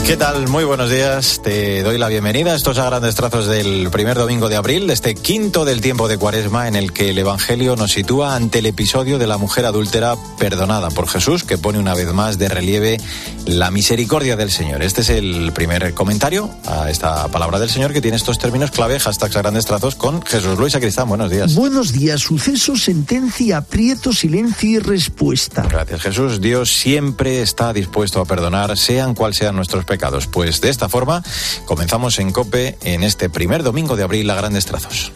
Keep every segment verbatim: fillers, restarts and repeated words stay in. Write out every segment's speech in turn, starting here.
¿Qué tal? Muy buenos días. Te doy la bienvenida a estos a grandes trazos del primer domingo de abril, de este quinto del tiempo de Cuaresma, en el que el Evangelio nos sitúa ante el episodio de la mujer adúltera perdonada por Jesús, que pone una vez más de relieve la misericordia del Señor. Este es el primer comentario a esta palabra del Señor, que tiene estos términos clave, hashtags a grandes trazos, con Jesús Luis Sacristán. Buenos días. Buenos días. Suceso, sentencia, aprieto, silencio y respuesta. Gracias, Jesús. Dios siempre está dispuesto a perdonar, sean cual sean nuestros pecados. Pues de esta forma comenzamos en COPE en este primer domingo de abril a grandes trazos.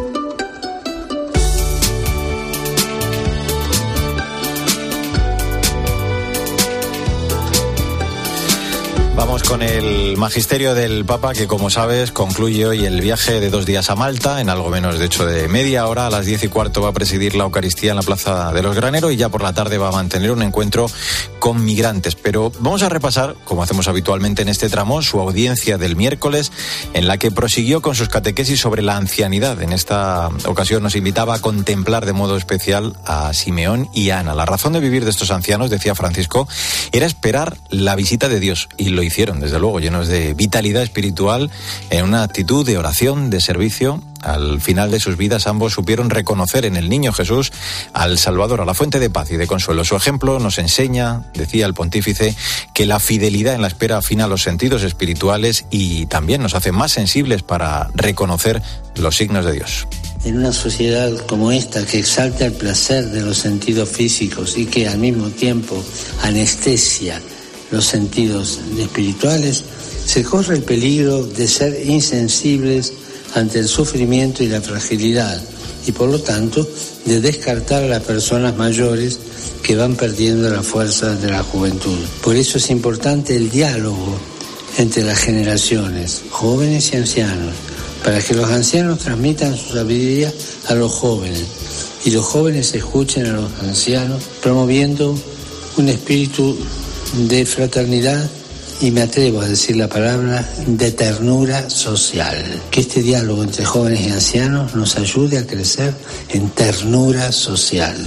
Vamos con el magisterio del Papa, que, como sabes, concluye hoy el viaje de dos días a Malta. En algo menos, de hecho, de media hora, a las diez y cuarto va a presidir la Eucaristía en la Plaza de los Graneros, y ya por la tarde va a mantener un encuentro con migrantes. Pero vamos a repasar, como hacemos habitualmente en este tramo, su audiencia del miércoles, en la que prosiguió con sus catequesis sobre la ancianidad. En esta ocasión nos invitaba a contemplar de modo especial a Simeón y a Ana. La razón de vivir de estos ancianos, decía Francisco, era esperar la visita de Dios, y lo hicieron, desde luego, llenos de vitalidad espiritual, en una actitud de oración, de servicio. Al final de sus vidas, ambos supieron reconocer en el niño Jesús al Salvador, a la fuente de paz y de consuelo. Su ejemplo nos enseña, decía el pontífice, que la fidelidad en la espera afina los sentidos espirituales y también nos hace más sensibles para reconocer los signos de Dios. En una sociedad como esta, que exalta el placer de los sentidos físicos y que al mismo tiempo anestesia los sentidos espirituales, se corre el peligro de ser insensibles ante el sufrimiento y la fragilidad, y por lo tanto de descartar a las personas mayores que van perdiendo la fuerza de la juventud. Por eso es importante el diálogo entre las generaciones, jóvenes y ancianos, para que los ancianos transmitan su sabiduría a los jóvenes y los jóvenes escuchen a los ancianos, promoviendo un espíritu de fraternidad y, me atrevo a decir la palabra, de ternura social. Que este diálogo entre jóvenes y ancianos nos ayude a crecer en ternura social.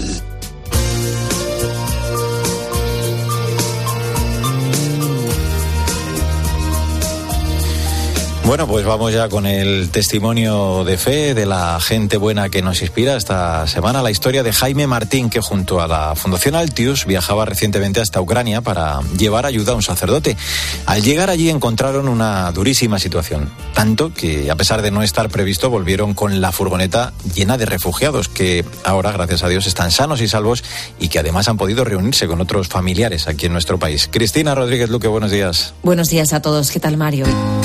Bueno, pues vamos ya con el testimonio de fe de la gente buena que nos inspira esta semana, la historia de Jaime Martín, que junto a la Fundación Altius viajaba recientemente hasta Ucrania para llevar ayuda a un sacerdote. Al llegar allí encontraron una durísima situación, tanto que, a pesar de no estar previsto, volvieron con la furgoneta llena de refugiados que ahora, gracias a Dios, están sanos y salvos, y que además han podido reunirse con otros familiares aquí en nuestro país. Cristina Rodríguez Luque, buenos días. Buenos días a todos. ¿Qué tal, Mario?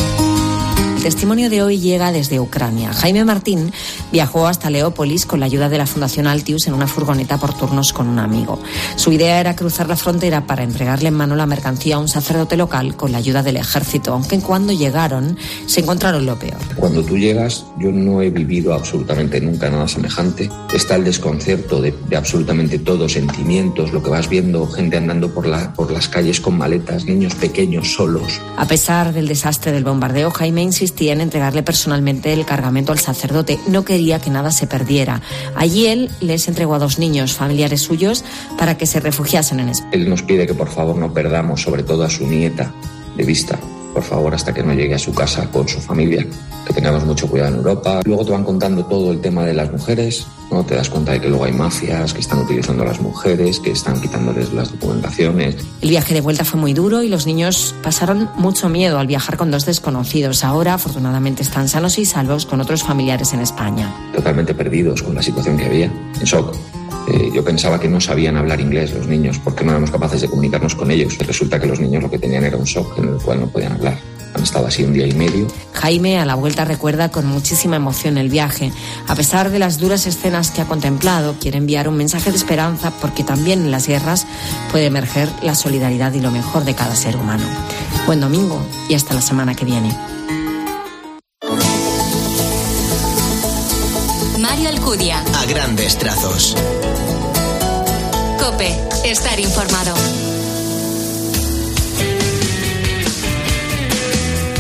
El testimonio de hoy llega desde Ucrania. Jaime Martín viajó hasta Leópolis con la ayuda de la Fundación Altius en una furgoneta por turnos con un amigo. Su idea era cruzar la frontera para entregarle en mano la mercancía a un sacerdote local con la ayuda del ejército, aunque cuando llegaron se encontraron lo peor. Cuando tú llegas, yo no he vivido absolutamente nunca nada semejante. Está el desconcierto de, de absolutamente todos, sentimientos, lo que vas viendo, gente andando por, la, por las calles con maletas, niños pequeños solos. A pesar del desastre del bombardeo, Jaime insistía en entregarle personalmente el cargamento al sacerdote. No quería que nada se perdiera. Allí él les entregó a dos niños, familiares suyos, para que se refugiasen en España. Él nos pide que por favor no perdamos, sobre todo a su nieta, de vista. Por favor, hasta que no llegue a su casa con su familia, que tengamos mucho cuidado en Europa. Luego te van contando todo el tema de las mujeres, ¿no? Te das cuenta de que luego hay mafias que están utilizando a las mujeres, que están quitándoles las documentaciones. El viaje de vuelta fue muy duro y los niños pasaron mucho miedo al viajar con dos desconocidos. Ahora, afortunadamente, están sanos y salvos con otros familiares en España. Totalmente perdidos con la situación que había, en shock. Eh, yo pensaba que no sabían hablar inglés los niños, porque no éramos capaces de comunicarnos con ellos. Y resulta que los niños lo que tenían era un shock en el cual no podían hablar. Han estado así un día y medio. Jaime a la vuelta recuerda con muchísima emoción el viaje. A pesar de las duras escenas que ha contemplado, quiere enviar un mensaje de esperanza, porque también en las guerras puede emerger la solidaridad y lo mejor de cada ser humano. Buen domingo y hasta la semana que viene. Mario Alcudia. A grandes trazos. COPE. Estar informado.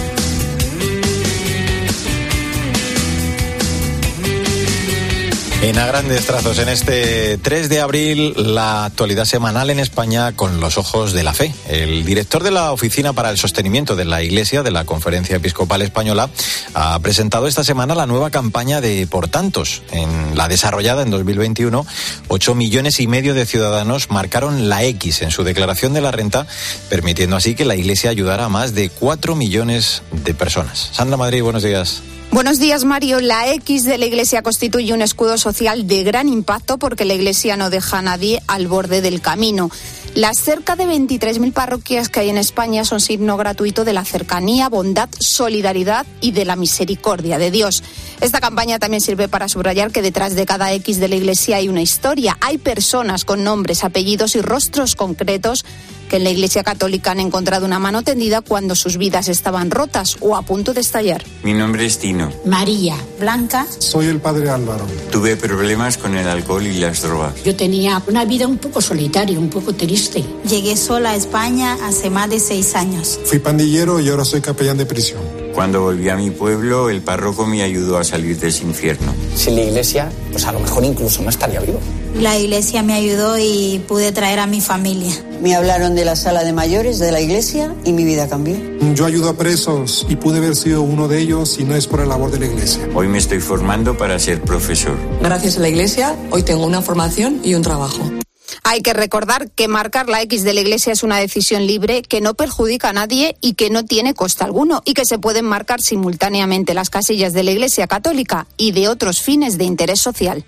En fin, a grandes trazos, en este tres de abril, la actualidad semanal en España con los ojos de la fe. El director de la Oficina para el Sostenimiento de la Iglesia de la Conferencia Episcopal Española ha presentado esta semana la nueva campaña de Por Tantos. En la desarrollada en dos mil veintiuno, ocho millones y medio de ciudadanos marcaron la X en su declaración de la renta, permitiendo así que la Iglesia ayudara a más de cuatro millones de personas. Sandra Madrid, buenos días. Buenos días, Mario. La X de la Iglesia constituye un escudo social de gran impacto porque la Iglesia no deja a nadie al borde del camino. Las cerca de veintitrés mil parroquias que hay en España son signo gratuito de la cercanía, bondad, solidaridad y de la misericordia de Dios. Esta campaña también sirve para subrayar que detrás de cada X de la Iglesia hay una historia. Hay personas con nombres, apellidos y rostros concretos que en la Iglesia Católica han encontrado una mano tendida cuando sus vidas estaban rotas o a punto de estallar. Mi nombre es Tino. María. Blanca. Soy el padre Álvaro. Tuve problemas con el alcohol y las drogas. Yo tenía una vida un poco solitaria, un poco triste. Llegué sola a España hace más de seis años. Fui pandillero y ahora soy capellán de prisión. Cuando volví a mi pueblo, el párroco me ayudó a salir de ese infierno. Sin la iglesia, pues a lo mejor incluso no estaría vivo. La iglesia me ayudó y pude traer a mi familia. Me hablaron de la sala de mayores de la iglesia y mi vida cambió. Yo ayudo a presos y pude haber sido uno de ellos si no es por la labor de la iglesia. Hoy me estoy formando para ser profesor. Gracias a la iglesia, hoy tengo una formación y un trabajo. Hay que recordar que marcar la X de la Iglesia es una decisión libre que no perjudica a nadie y que no tiene coste alguno y que se pueden marcar simultáneamente las casillas de la Iglesia Católica y de otros fines de interés social.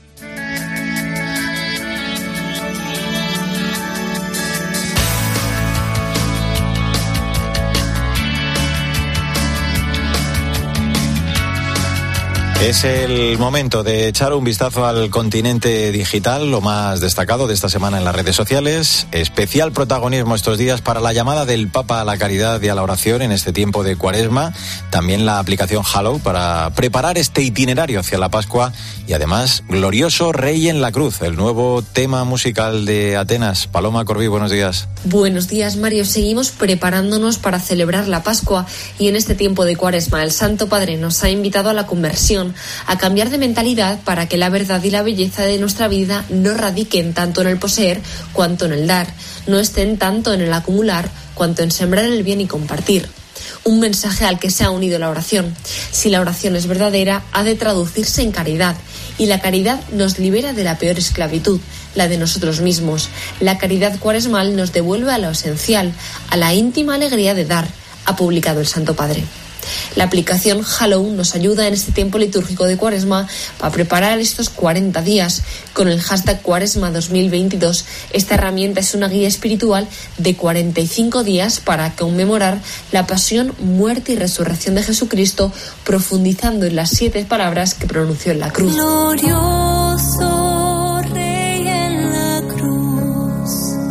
Es el momento de echar un vistazo al continente digital, lo más destacado de esta semana en las redes sociales. Especial protagonismo estos días para la llamada del Papa a la caridad y a la oración en este tiempo de Cuaresma. También la aplicación Hallow para preparar este itinerario hacia la Pascua. Y además, Glorioso Rey en la Cruz, el nuevo tema musical de Atenas. Paloma Corbí, buenos días. Buenos días, Mario. Seguimos preparándonos para celebrar la Pascua y en este tiempo de Cuaresma el Santo Padre nos ha invitado a la conversión, a cambiar de mentalidad para que la verdad y la belleza de nuestra vida no radiquen tanto en el poseer cuanto en el dar, no estén tanto en el acumular cuanto en sembrar el bien y compartir. Un mensaje al que se ha unido la oración. Si la oración es verdadera, ha de traducirse en caridad, y la caridad nos libera de la peor esclavitud, la de nosotros mismos. La caridad cuaresmal nos devuelve a lo esencial, a la íntima alegría de dar, ha publicado el Santo Padre. La aplicación Hallow nos ayuda en este tiempo litúrgico de Cuaresma para preparar estos cuarenta días. Con el hashtag Cuaresma dos mil veintidós, esta herramienta es una guía espiritual de cuarenta y cinco días para conmemorar la pasión, muerte y resurrección de Jesucristo, profundizando en las siete palabras que pronunció en la cruz. Glorioso Rey en la cruz,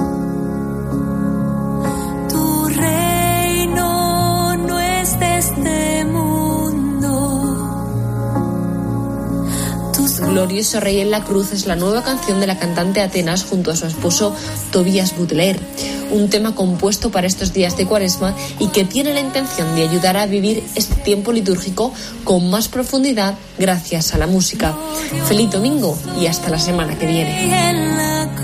tu reino no es de este mundo. Tus... Glorioso Rey en la cruz es la nueva canción de la cantante Atenas junto a su esposo Tobias Butler, un tema compuesto para estos días de Cuaresma y que tiene la intención de ayudar a vivir este tiempo litúrgico con más profundidad gracias a la música. Feliz domingo y hasta la semana que viene.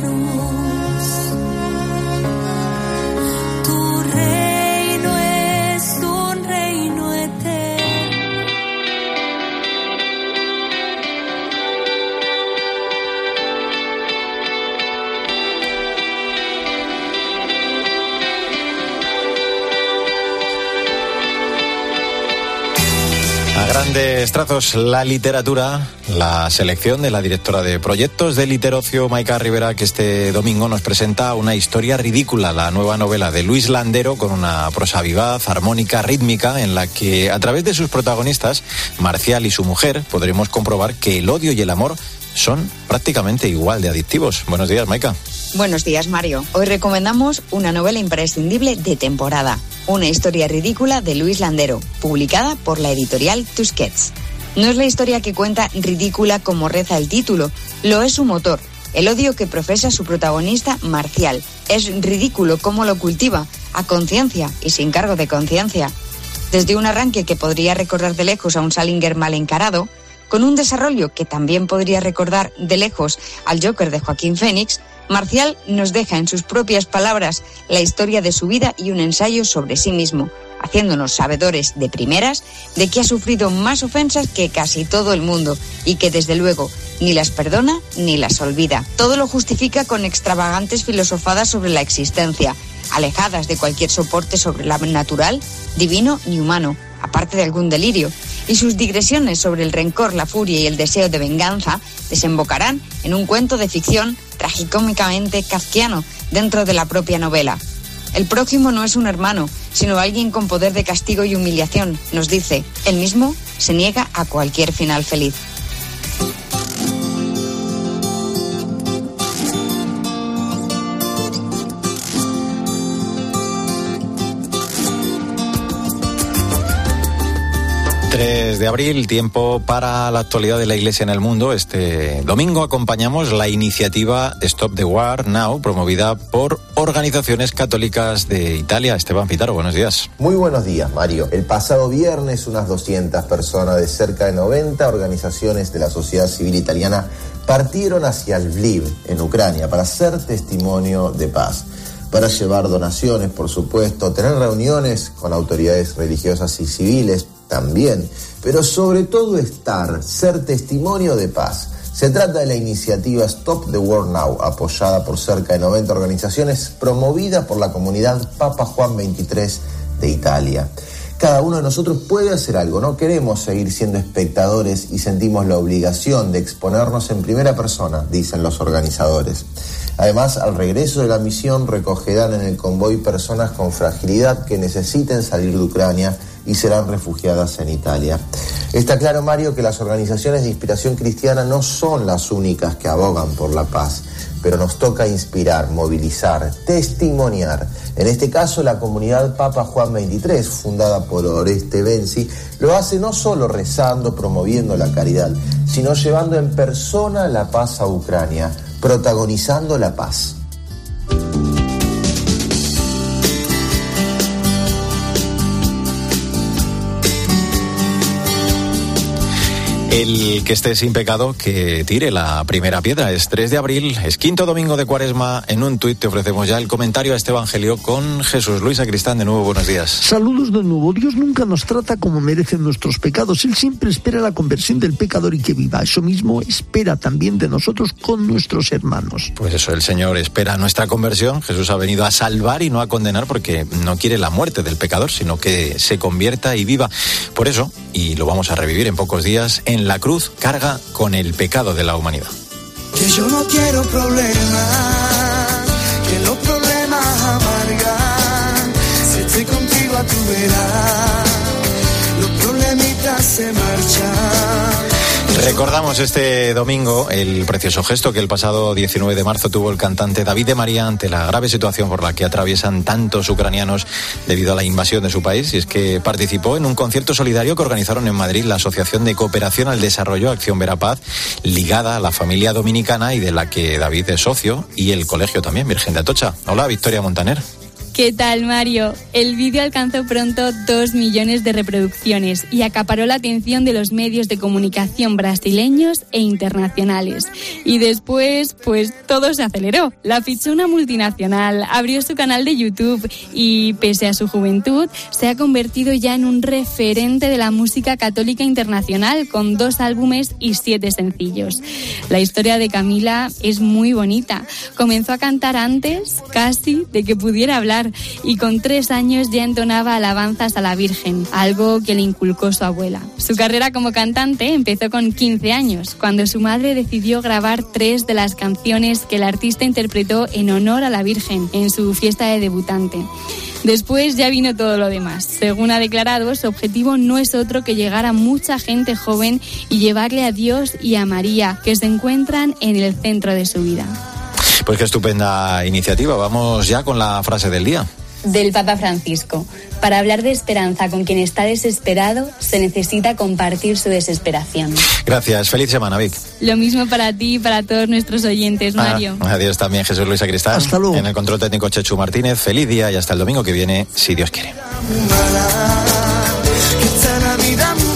A grandes trazos, la literatura, la selección de la directora de proyectos de Literocio, Maika Rivera, que este domingo nos presenta Una historia ridícula, la nueva novela de Luis Landero, con una prosa vivaz, armónica, rítmica, en la que a través de sus protagonistas, Marcial y su mujer, podremos comprobar que el odio y el amor son prácticamente igual de adictivos. Buenos días, Maika. Buenos días, Mario. Hoy recomendamos una novela imprescindible de temporada, Una historia ridícula de Luis Landero, publicada por la editorial Tusquets. No es la historia que cuenta ridícula como reza el título, lo es su motor, el odio que profesa su protagonista Marcial. Es ridículo cómo lo cultiva, a conciencia y sin cargo de conciencia. Desde un arranque que podría recordar de lejos a un Salinger mal encarado, Con un desarrollo que también podría recordar de lejos al Joker de Joaquín Phoenix, Marcial nos deja en sus propias palabras la historia de su vida y un ensayo sobre sí mismo, haciéndonos sabedores de primeras de que ha sufrido más ofensas que casi todo el mundo y que desde luego ni las perdona ni las olvida. Todo lo justifica con extravagantes filosofadas sobre la existencia, alejadas de cualquier soporte sobre lo natural, divino ni humano, aparte de algún delirio, y sus digresiones sobre el rencor, la furia y el deseo de venganza desembocarán en un cuento de ficción tragicómicamente kafkiano dentro de la propia novela. El prójimo no es un hermano, sino alguien con poder de castigo y humillación, nos dice. Él mismo se niega a cualquier final feliz. tres de abril, tiempo para la actualidad de la Iglesia en el mundo. Este domingo acompañamos la iniciativa Stop the War Now, promovida por organizaciones católicas de Italia. Esteban Pitaro, buenos días. Muy buenos días, Mario. El pasado viernes, unas doscientas personas de cerca de noventa organizaciones de la sociedad civil italiana partieron hacia Lviv, en Ucrania, para ser testimonio de paz, para llevar donaciones, por supuesto, tener reuniones con autoridades religiosas y civiles también, pero sobre todo estar, ser testimonio de paz. Se trata de la iniciativa Stop the War Now, apoyada por cerca de noventa organizaciones, promovida por la comunidad Papa Juan veintitrés de Italia. Cada uno de nosotros puede hacer algo, no queremos seguir siendo espectadores y sentimos la obligación de exponernos en primera persona, dicen los organizadores. Además, al regreso de la misión recogerán en el convoy personas con fragilidad que necesiten salir de Ucrania y serán refugiadas en Italia. Está claro, Mario, que las organizaciones de inspiración cristiana no son las únicas que abogan por la paz, pero nos toca inspirar, movilizar, testimoniar. En este caso, la comunidad Papa Juan veintitrés, fundada por Oreste Benzi, lo hace no solo rezando, promoviendo la caridad, sino llevando en persona la paz a Ucrania, protagonizando la paz. El que esté sin pecado, que tire la primera piedra. Es tres de abril, es quinto domingo de Cuaresma. En un tuit te ofrecemos ya el comentario a este evangelio con Jesús Luis Sacristán. De nuevo, buenos días. Saludos de nuevo. Dios nunca nos trata como merecen nuestros pecados. Él siempre espera la conversión del pecador y que viva. Eso mismo espera también de nosotros con nuestros hermanos. Pues eso, el Señor espera nuestra conversión. Jesús ha venido a salvar y no a condenar, porque no quiere la muerte del pecador, sino que se convierta y viva. Por eso, y lo vamos a revivir en pocos días, en la cruz carga con el pecado de la humanidad. Que yo no quiero problemas, que los problemas amargan. Si estoy contigo a tu vera, los problemitas se marchan. Recordamos este domingo el precioso gesto que el pasado diecinueve de marzo tuvo el cantante David de María ante la grave situación por la que atraviesan tantos ucranianos debido a la invasión de su país, y es que participó en un concierto solidario que organizaron en Madrid la Asociación de Cooperación al Desarrollo Acción Verapaz, ligada a la familia dominicana y de la que David es socio, y el colegio también, Virgen de Atocha. Hola, Victoria Montaner. ¿Qué tal, Mario? El vídeo alcanzó pronto dos millones de reproducciones y acaparó la atención de los medios de comunicación brasileños e internacionales. Y después, pues todo se aceleró. La fichó una multinacional, abrió su canal de YouTube y, pese a su juventud, se ha convertido ya en un referente de la música católica internacional, con dos álbumes y siete sencillos. La historia de Camila es muy bonita. Comenzó a cantar antes, casi, de que pudiera hablar, y con tres años ya entonaba alabanzas a la Virgen, algo que le inculcó su abuela. Su carrera como cantante empezó con quince años, cuando su madre decidió grabar tres de las canciones que el artista interpretó en honor a la Virgen en su fiesta de debutante. Después ya vino todo lo demás. Según ha declarado, su objetivo no es otro que llegar a mucha gente joven y llevarle a Dios y a María, que se encuentran en el centro de su vida. Pues qué estupenda iniciativa. Vamos ya con la frase del día. Del Papa Francisco. Para hablar de esperanza con quien está desesperado, se necesita compartir su desesperación. Gracias. Feliz semana, Vic. Lo mismo para ti y para todos nuestros oyentes, Mario. Ah, adiós también, Jesús Luis Sacristán. Hasta luego. En el control técnico, Chechu Martínez. Feliz día y hasta el domingo que viene, si Dios quiere.